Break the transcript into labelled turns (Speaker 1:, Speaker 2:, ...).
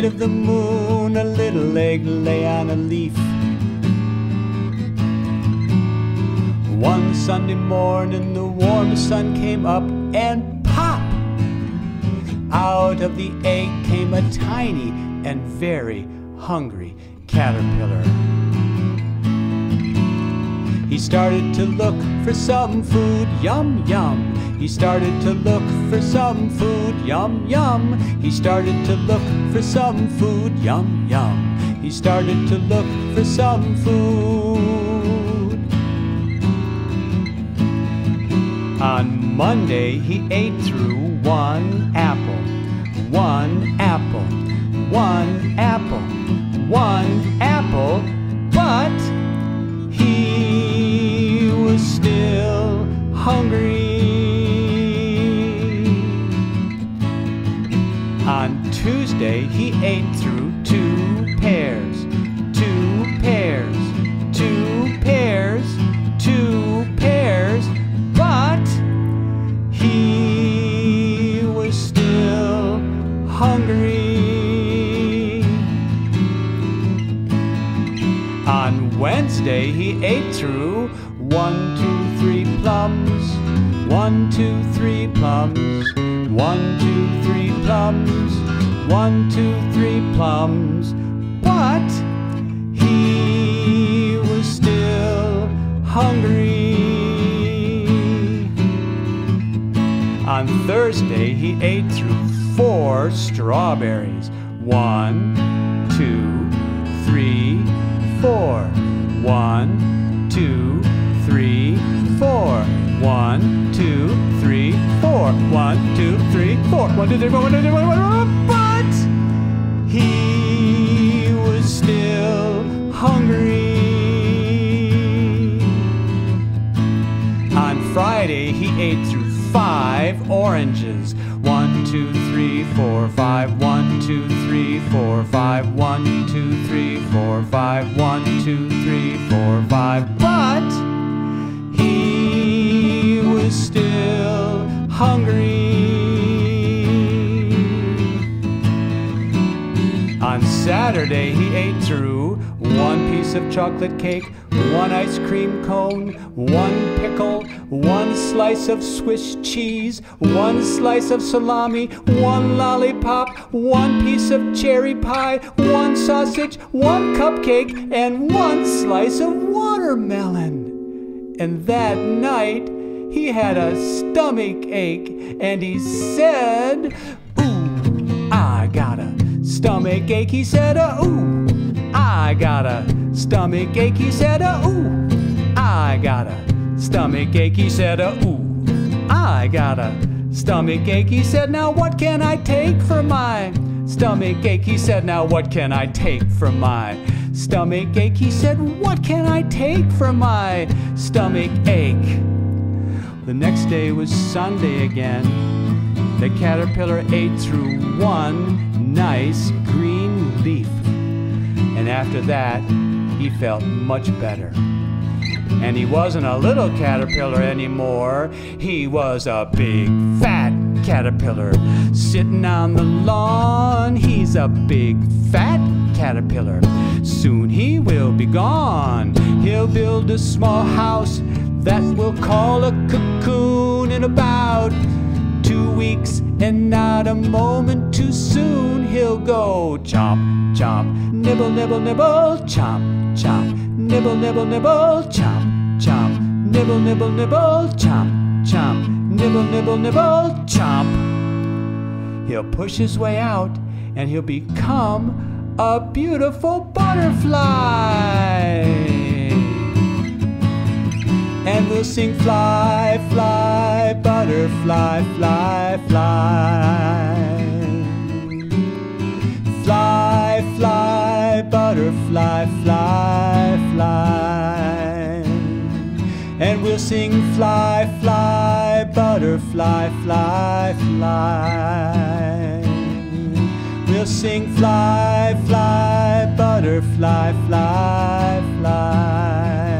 Speaker 1: night of the moon, a little egg lay on a leaf. One Sunday morning, the warm sun came up, and pop! Out of the egg came a tiny and very hungry caterpillar. He started to look for some food, yum, yum. He started to look for some food, yum, yum. He started to look for some food, yum, yum. He started to look for some food. On Monday, he ate through one apple, one apple, one apple, one apple, but he was still hungry. On Tuesday, he ate through two pears, two pears, two pears, two pears, but he was still hungry. On Wednesday, he ate through 1, 2, 3 plums, 1, 2, 3 plums, 1, 2, 3 plums, 1, 2, 3 plums, but he was still hungry. On Thursday, he ate through 4 strawberries, 1, 2, 3, 4, 1, 2, 3, 4, 1, 2, 3, 4, 1, 2, 3, 4, 1, 2, 3, 4, 1, 2, 3, 4, 1, 2, 3, 4, but he was still hungry. On Friday, he ate through 5 oranges, 1, 2, 3, 4, 5, 1, 2, 3, 4, 5, 1, 2, 3, 4, 5, 1, 2, 3, 4, 5, but he was still hungry. On Saturday, he ate through 1 piece of chocolate cake, 1 ice cream cone, 1 pickle, 1 slice of Swiss cheese, 1 slice of salami, 1 lollipop, 1 piece of cherry pie, 1 sausage, 1 cupcake, and 1 slice of watermelon. And that night, he had a stomach ache, and he said, "Ooh, I got a stomach ache." He said, "Ooh, I got a stomach ache." He said, "Ooh, I got a stomach ache." He said, "Ooh, I got a stomach ache." He said, "Now what can I take for my stomach ache?" He said, "Now what can I take for my stomach ache?" He said, "What can I take for my stomach ache?" The next day was Sunday again. The caterpillar ate through 1 nice green leaf. And after that, he felt much better. And he wasn't a little caterpillar anymore. He was a big, fat caterpillar sitting on the lawn. He's a big, fat caterpillar. Soon he will be gone. He'll build a small house that we'll call a cocoon. In about 2 weeks, and not a moment too soon, he'll go chomp, chomp, nibble, nibble, nibble, chomp, chomp, nibble, nibble, nibble, chomp, chomp, nibble, nibble, nibble, chomp, chomp, nibble, nibble, nibble, chomp. He'll push his way out, and he'll become a beautiful butterfly. And we'll sing fly, fly, butterfly, fly, fly. Fly, fly, butterfly, fly, fly. And we'll sing fly, fly, butterfly, fly, fly. We'll sing fly, fly, butterfly, fly, fly.